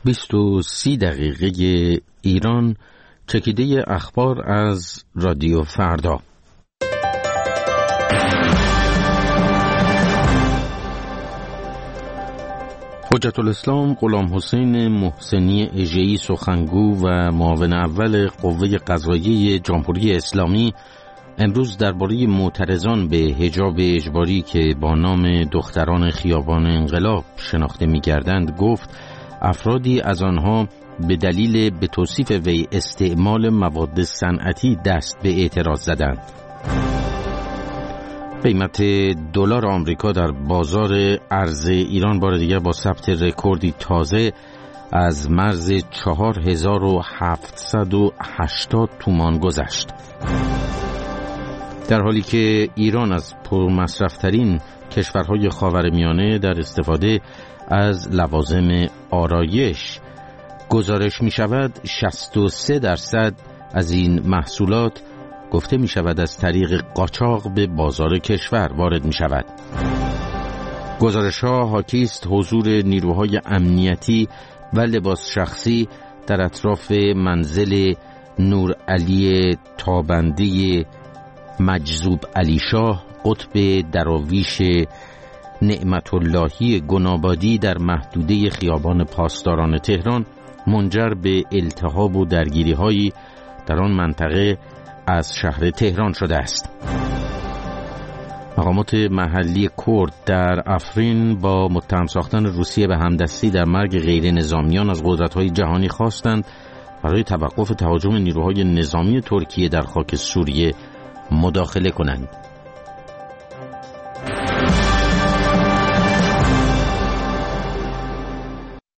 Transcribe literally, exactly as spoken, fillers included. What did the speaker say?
بیست و سی دقیقه ایران، چکیده اخبار از رادیو فردا. حجت الاسلام غلام حسین محسنی اژه‌ای، سخنگو و معاون اول قوه قضاییه جمهوری اسلامی، امروز درباره معترضان به حجاب اجباری که با نام دختران خیابان انقلاب شناخته می‌گردند گفت افرادی از آنها به دلیل به توصیف وی استعمال مواد صنعتی دست به اعتراض زدند. قیمت دلار آمریکا در بازار ارز ایران بار دیگر با ثبت رکوردی تازه از مرز چهار هزار و هفتصد و هشتاد تومان گذشت، در حالی که ایران از پرمصرف‌ترین کشورهای خاورمیانه در استفاده از لوازم آرایش گزارش می شود. شصت و سه درصد از این محصولات گفته می شود از طریق قاچاق به بازار کشور وارد می شود. گزارش ها حاکی است حضور نیروهای امنیتی و لباس شخصی در اطراف منزل نور علی تابنده مجذوب علی شاه، قطب دراویش نعمت اللهی گنابادی در محدوده خیابان پاسداران تهران منجر به التهاب و درگیری هایی در آن منطقه از شهر تهران شده است. مقامات محلی کرد در افرین با متهم ساختن روسیه به همدستی در مرگ غیر نظامیان از قدرت‌های جهانی خواستند برای توقف تهاجم نیروهای نظامی ترکیه در خاک سوریه مداخله کنند.